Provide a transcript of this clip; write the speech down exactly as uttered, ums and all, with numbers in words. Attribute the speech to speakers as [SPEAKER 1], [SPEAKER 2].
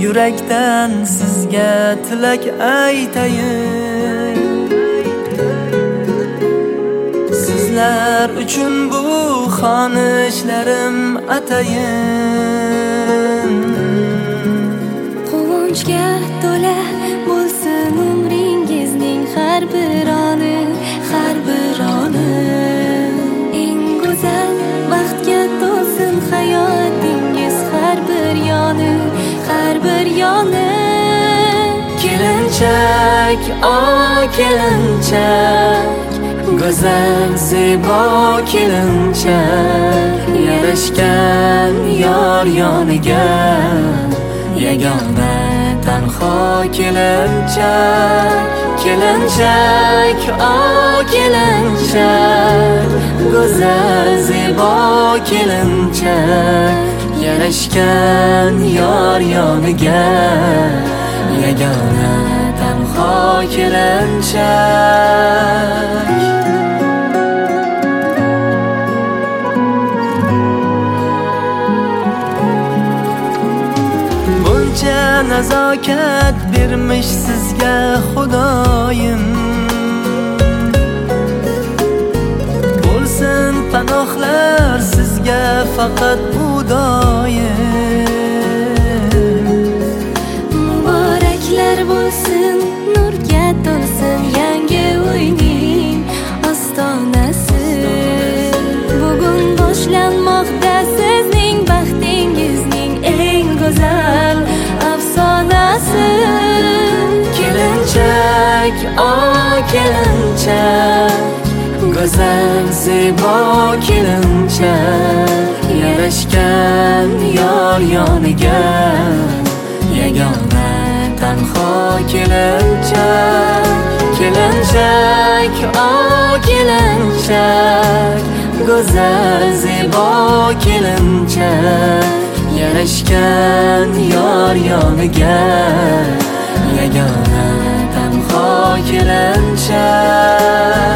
[SPEAKER 1] yurakdan sizga tilak aytayin. Sizlar uchun bu xonishlarim atayin.
[SPEAKER 2] Quvonchga to'la bo'lsin umringizning har bir oni, har bir oni. Eng go'zal baxtga to'lsin hayotingiz har bir yoni, har bir yoni.
[SPEAKER 1] Kelinchak, o kelinchak, go'zal zebo kelinchak, yarashgan yor yoniga yagona tanho kelinchak. Kelinchak, o kelinchak, go'zal zebo kelinchak, yarashgan yor yoniga yagona tanho kelinchak. Buncha nazokat bermish sizga Xudoyim, bo'lsin panohlar sizga faqat bu doim.
[SPEAKER 2] Muboraklar bo'lsin, nurga to'lsin yangi uyning ostonasi. Bugun boshlanmoqda sizning baxtingizning eng go'zal afsonasi.
[SPEAKER 1] Kelinchak, o kelinchak, go'zal zebo kelinchak, yarashgan yor yoniga yagona tanho kelinchak. Kelinchak, o kelinchak, go'zal zebo kelinchak, yarashgan yor yoniga yagona tanho kelinchak.